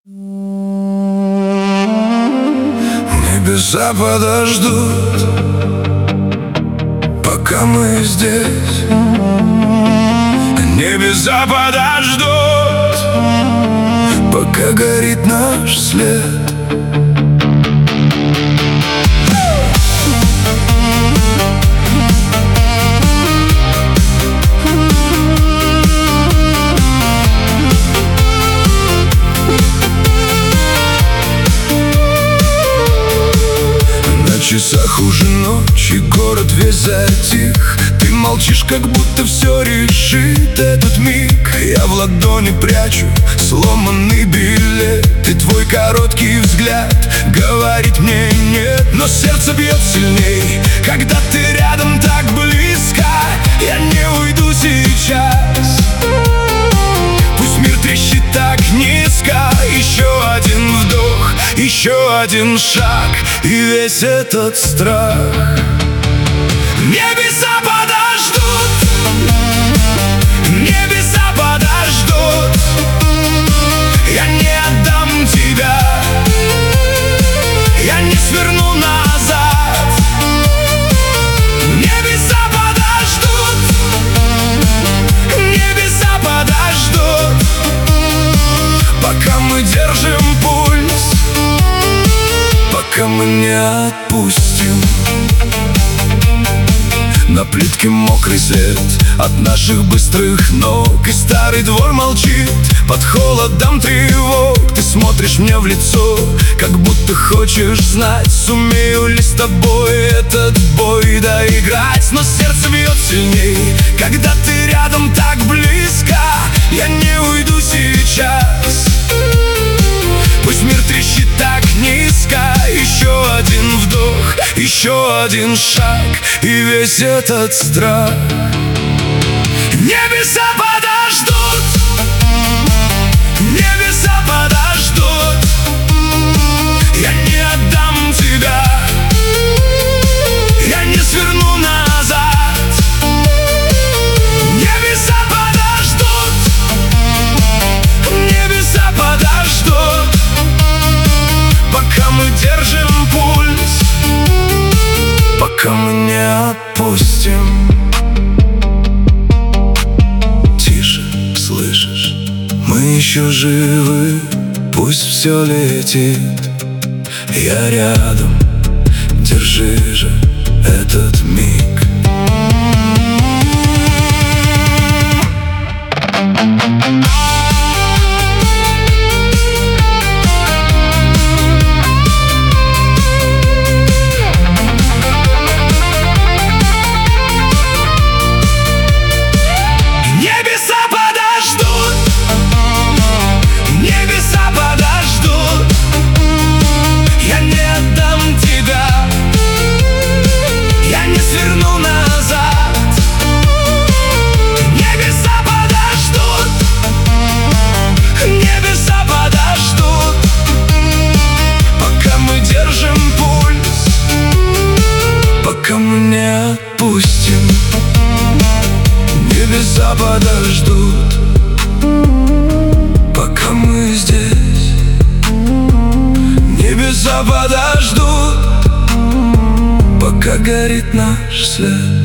Небеса подождут, пока мы здесь. Небеса подождут, пока горит наш след. На часах уже ночь, и город весь затих. Ты молчишь, как будто все решит этот миг. Я в ладони прячу сломанный билет, и твой короткий взгляд говорит мне нет. Но сердце бьет сильней, когда ты рядом так близко. Я не уйду сейчас, пусть мир трещит так низко. Еще один вдох, еще один шаг, и весь этот страх. Небеса подождут, небеса подождут. Я не отдам тебя, я не сверну назад. Небеса подождут, небеса подождут, пока мы держим пульс, пока мы не отпустим. На плитке мокрый след от наших быстрых ног, и старый двор молчит под холодом тревог. Ты смотришь мне в лицо, как будто хочешь знать, сумею ли с тобой этот бой доиграть. Но сердце бьет сильней, когда ты рядом так близко. Я не уйду сейчас, пусть мир трещит так низко. Еще один вдох, еще один шаг, и весь этот страх. Небеса подождут, небеса подождут. Я не отдам тебя, я не сверну назад. Небеса подождут, небеса подождут, пока мы держим пульс, пока мы не отпустим. Тише, слышишь? Мы еще живы, пусть все летит. Я рядом, держи же этот миг. Пока мы не отпустим. Небеса подождут, пока мы здесь. Небеса подождут, пока горит наш след.